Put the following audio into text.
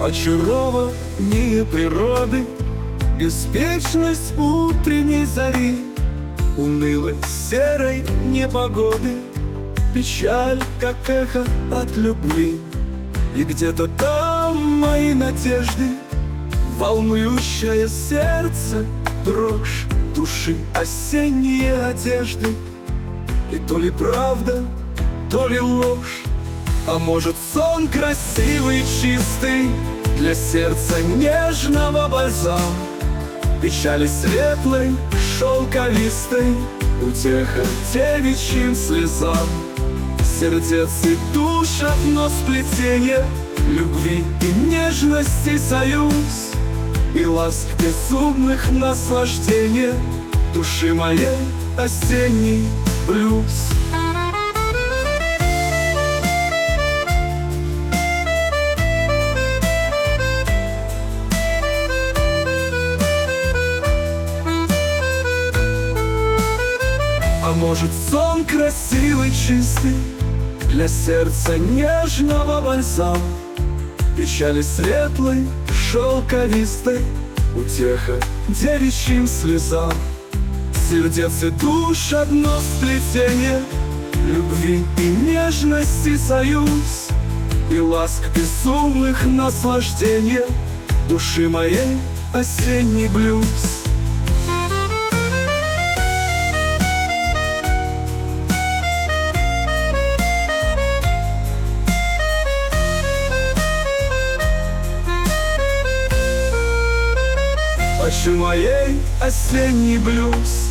очарование природы, беспечность утренней зари, унылой серой непогоды, печаль, как эхо от любви. И где-то там мои надежды, волнующее сердце, дрожь души, осенние одежды. И то ли правда, то ли ложь, а может сон красивый, чистый, для сердца нежного бальзам, печали светлой, шелковистой, утеха девичьим слезам. Сердец и душ одно сплетение, любви и нежности союз, и ласк безумных наслаждения души моей осенний блюз. А может сон красивый, чистый, для сердца нежного бальзам, печали светлой, шелковистой, утеха девичьим слезам. Сердец и душ одно сплетение, любви и нежности союз, и ласк безумных наслаждения души моей осенний блюз. Ночью моей осенний блюз.